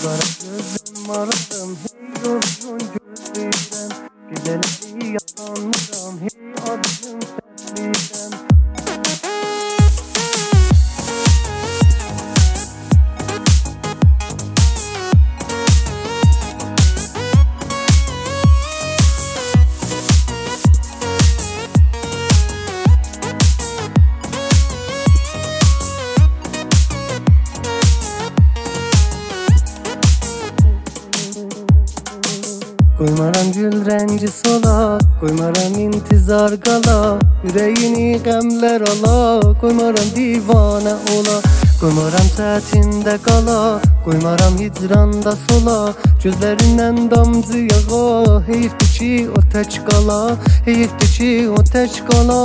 Qara gözüm maradım, hey uzun gözlüyəm. Gecələri yatanmıram, hey adın səsliyəm. Qoymaram gül rəngi sola, qoymaram intizar qala. Ürəyini qəmlər ala, qoymaram divanə ola. Qoymaram çətində qala, qoymaram hicranda sola. Gözlərindən damcı yağa, heyifdir ki o tək qala, heyifdir ki o tək qala.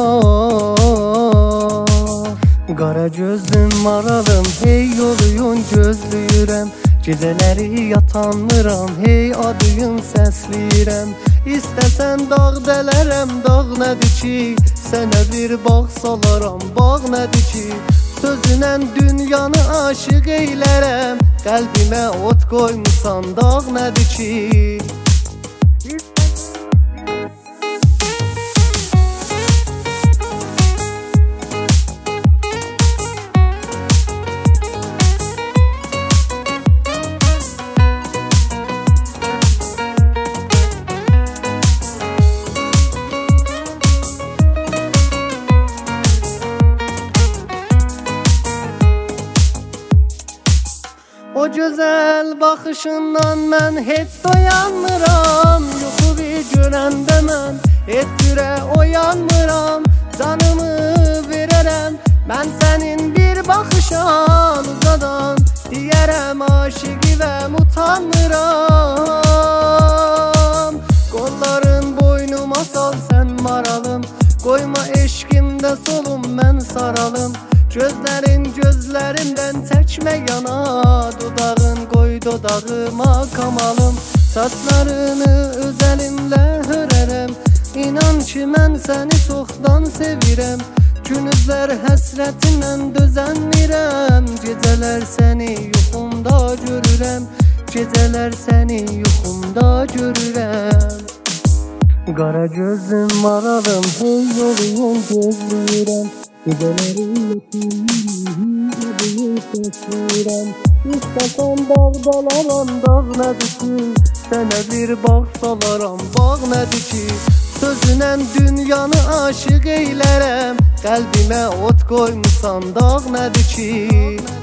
Qara gözlüm maralım, hey yoluyun gözləyirəm. Gecələri yatanmıram, hey adın səsliyirəm. İstəsən dağ dələrəm, dağ nədir ki? Sənə bir bağ salaram, bağ nədir ki? Sözünən dünyanı aşıq eylərəm. Qəlbimə ot qoymusan, dağ nədir ki? O gözəl baxışından mən heç doyanmıram. Yuxu bir görəndə mən heç cürə oyanmıram. Canımı verərəm mən sənin bir baxışan uzadan. Deyərəm aşiqivəm utanmıram. Qolların boynuma sal sən maralım. Qoyma eşqimdə solum mən saralım. Gözlərin gözlərimdən çəkmə yana. Dodağın qoy dodağıma kamalım. Saçlarını öz əlimlə hörərəm. İnan ki mən səni çoxdan sevirəm. Günüzlər həsrətindən dözənmirəm. Gecələr səni yuxumda görürəm. Gecələr səni yuxumda görürəm. Qara gözüm maralım, hey yoluyum gözləyirəm. Gecələri yatanmıram, adını səsliyirəm. İstəsən dağ dalaram, dağ nədir ki? Sənə bir bağ salaram, bağ nədir ki? Sözünən dünyanı aşıq eylərəm. Qəlbimə ot qoymusan, dağ nədir ki?